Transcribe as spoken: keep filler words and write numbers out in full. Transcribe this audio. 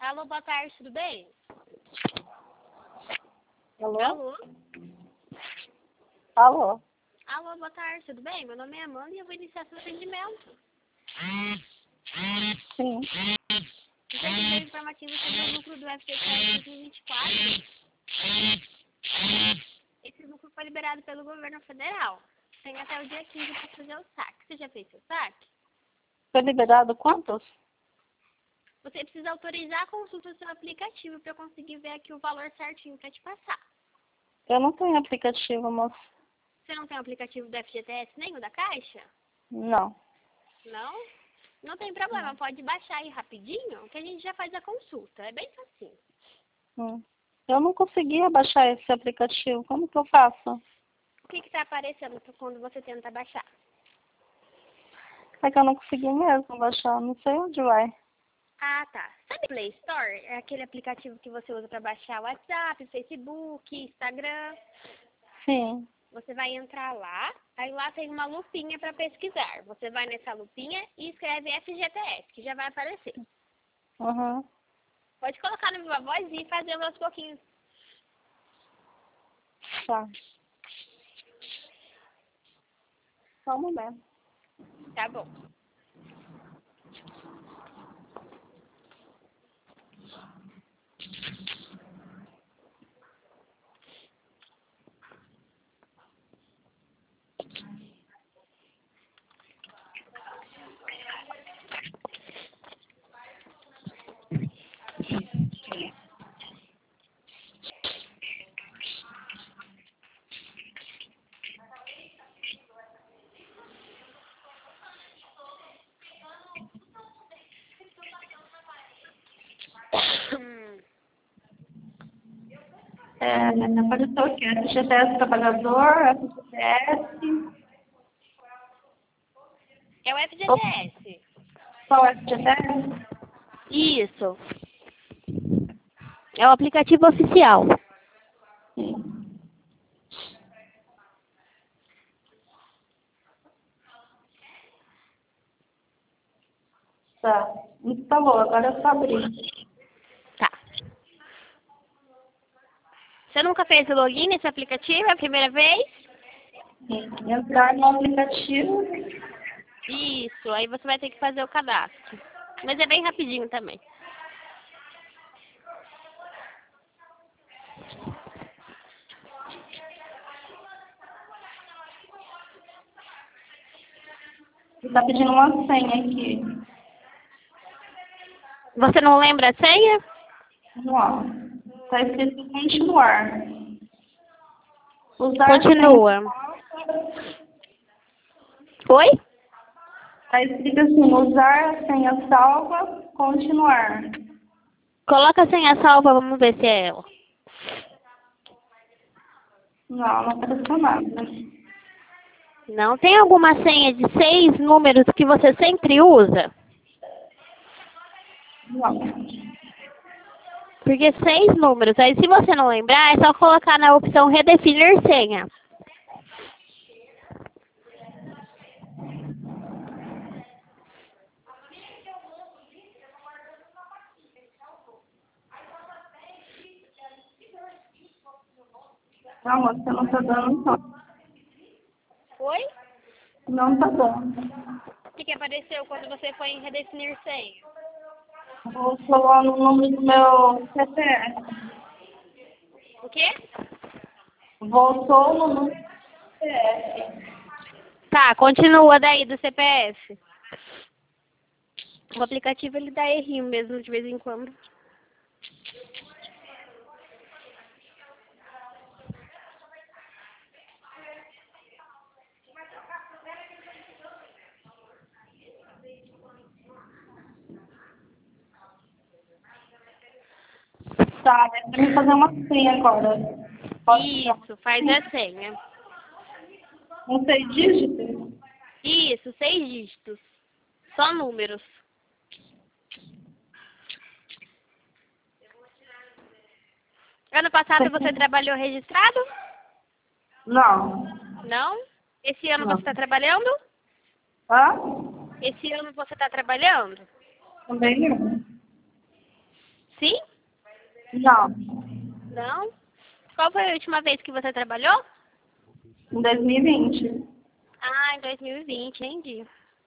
Alô, boa tarde, tudo bem? Alô? Alô? Alô? Alô, boa tarde, tudo bem? Meu nome é Amanda e eu vou iniciar seu atendimento. Sim. Você tem informativo sobre o lucro do F G T S dois mil e vinte e quatro? Esse lucro foi liberado pelo governo federal. Tem até o dia quinze para fazer o saque. Você já fez seu saque? Foi liberado quantos? Você precisa autorizar a consulta do seu aplicativo para eu conseguir ver aqui o valor certinho para te passar. Eu não tenho aplicativo, moço. Você não tem o aplicativo do F G T S nem o da Caixa? Não. Não? Não tem problema, pode baixar aí rapidinho que a gente já faz a consulta. É bem facinho. Hum. Eu não conseguia baixar esse aplicativo. Como que eu faço? O que está aparecendo quando você tenta baixar? É que eu não consegui mesmo baixar. Não sei onde vai. Ah, tá. Sabe o Play Store? É aquele aplicativo que você usa para baixar o WhatsApp, Facebook, Instagram. Sim. Você vai entrar lá, aí lá tem uma lupinha para pesquisar. Você vai nessa lupinha e escreve F G T S, que já vai aparecer. Uhum. Pode colocar no Viva Voz e fazer aos pouquinhos. Tá. Só um momento. Tá bom. É, apareceu o quê? F G T S Trabalhador, F G T S... É o F G T S. Qual F G T S? Isso. É o aplicativo oficial. Sim. Tá. Instalou, agora é só abrir. Tá. Você nunca fez o login nesse aplicativo? É a primeira vez? Sim. Entrar no aplicativo. Isso. Aí você vai ter que fazer o cadastro. Mas é bem rapidinho também. Está pedindo uma senha aqui. Você não lembra a senha? Não. Está escrito continuar. Usar Continua. senha. Oi? Está escrito assim, usar a senha salva, continuar. Coloca a senha salva, vamos ver se é ela. Não, não apareceu nada. Não tem alguma senha de seis números que você sempre usa? Não. Porque seis números. Aí se você não lembrar, é só colocar na opção redefinir senha. Não, você não está dando não. Oi? Não está bom. O que, que apareceu quando você foi em redefinir senha? Vou falar no número do meu C P F. O quê? Voltou no número do C P F. Tá, continua daí do C P F. O aplicativo ele dá errinho mesmo de vez em quando. Tá, é para mim fazer uma senha agora. Pode Isso, faz a senha. Não sei dígitos? Isso, seis dígitos. Só números. Ano passado você trabalhou registrado? Não. Não? Esse ano Não. você está trabalhando? Hã? Esse ano você está trabalhando? Também não. Sim? Não. Não? Qual foi a última vez que você trabalhou? Em dois mil e vinte. Ah, em dois mil e vinte, entendi.